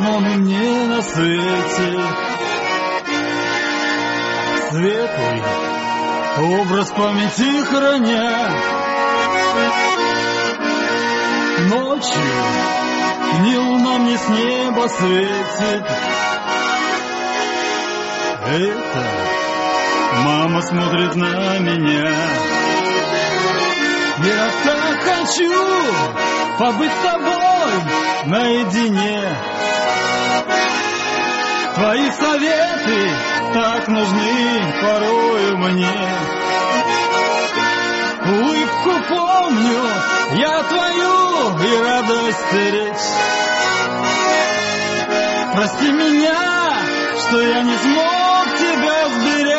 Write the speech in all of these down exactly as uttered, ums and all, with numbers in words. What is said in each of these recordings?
знакомый мне на свете. Светлый образ памяти храня, ночью ни луна мне с неба светит. Это мама смотрит на меня. Я так хочу побыть с тобой наедине. Твои советы так нужны порою мне. Улыбку помню я твою и радость речь. Прости меня, что я не смог тебя сберечь.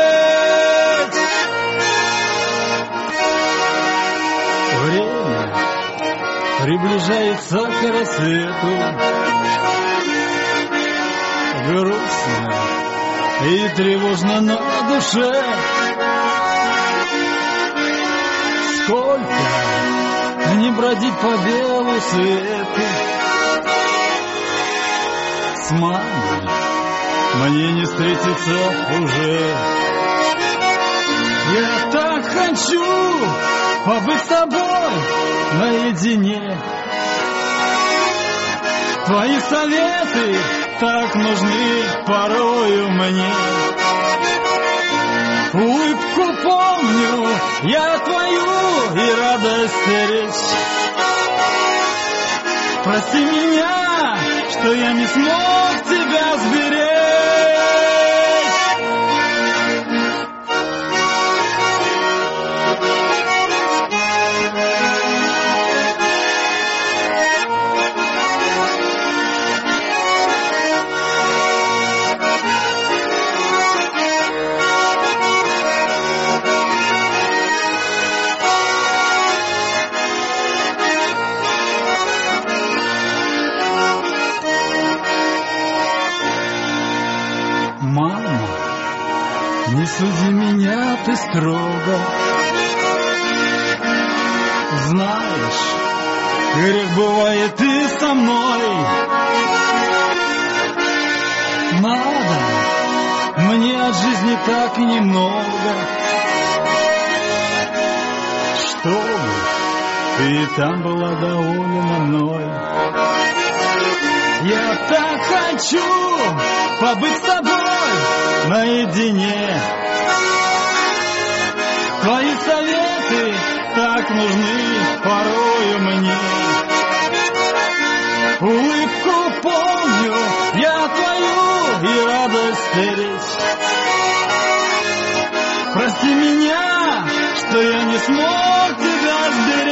Время приближается к рассвету. Грустно и тревожно на душе. Сколько не бродить по белу свету. С мамой мне не встретиться уже. Я так хочу побыть с тобой наедине. Твои советы так нужны порою мне. Улыбку помню я твою и радость речь. Прости меня, что я не смог тебя сберечь. Мама, не суди меня ты строго. Знаешь, грех бывает и со мной. Надо мне от жизни так немного, чтобы ты там была довольна мной. Я так хочу побыть с тобой наедине. Твои советы так нужны порою мне. Улыбку помню я твою и радость речь. Прости меня, что я не смог тебя сберечь.